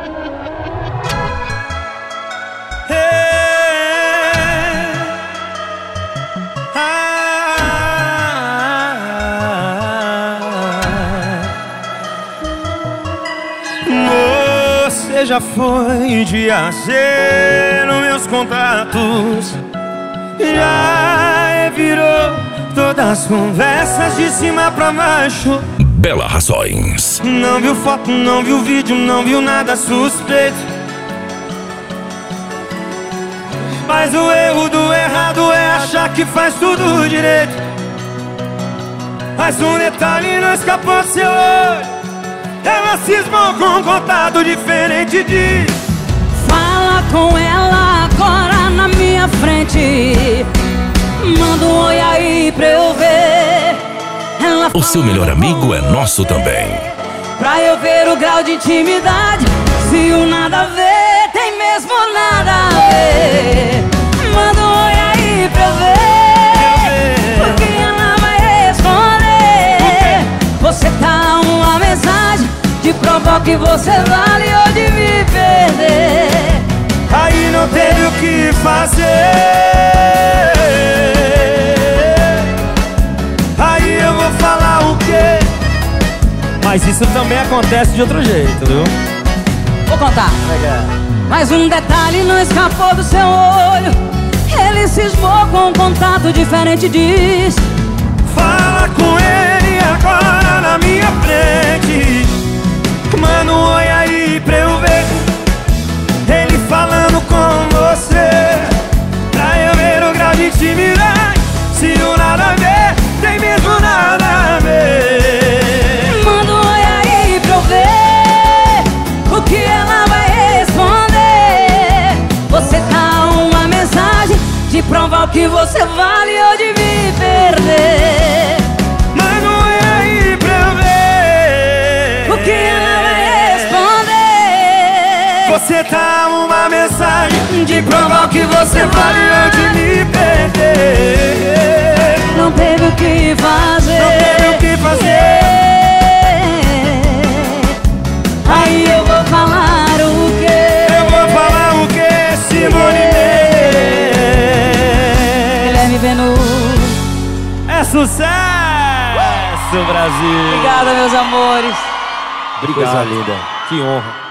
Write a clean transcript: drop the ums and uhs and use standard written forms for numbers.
Você já foi de AC nos meus contatos, já virou todas as conversas de cima pra baixo. Bela Rações. Não viu foto, não viu vídeo, não viu nada suspeito. Mas o erro do errado é achar que faz tudo direito. Mas um detalhe não escapou do seu olho. Ela cismou com um contato diferente de... Fala com ela agora na minha frente. Manda um oi aí pra eu ver. Ela O seu melhor amigo é nosso também. Pra eu ver o grau de intimidade. Se o nada a ver tem mesmo nada a ver. Manda um oi aí pra eu ver. Porque ela vai responder. Você tá uma mensagem de provar que você vale ou de me perder. Aí não teve o que fazer. Aí eu vou falar o quê? Mas isso também acontece de outro jeito, viu? Vou contar. Mas um detalhe não escapou do seu olho. Ele cismou com um contato diferente, diz. Fala com ele agora na minha frente. Manda um oi aí pra eu ver. Ele falando com você, pra eu ver o grau de intimidade. Se o nada a ver, tem mesmo nada a ver. Manda um oi aí pra eu ver o que ela vai responder. Você tá uma mensagem de provar o que você vale ou de me perder. Manda um oi aí pra eu ver O que ela vai responder. Você tá uma mensagem de provar o que você vale ou de me perder. Não teve o que fazer. Não teve o que fazer. Aí eu vou falar o quê? Eu vou falar o quê, Simone Mendes? Guilherme Benu. É sucesso, Brasil. Obrigada, meus amores. Obrigado. Coisa linda. Que honra.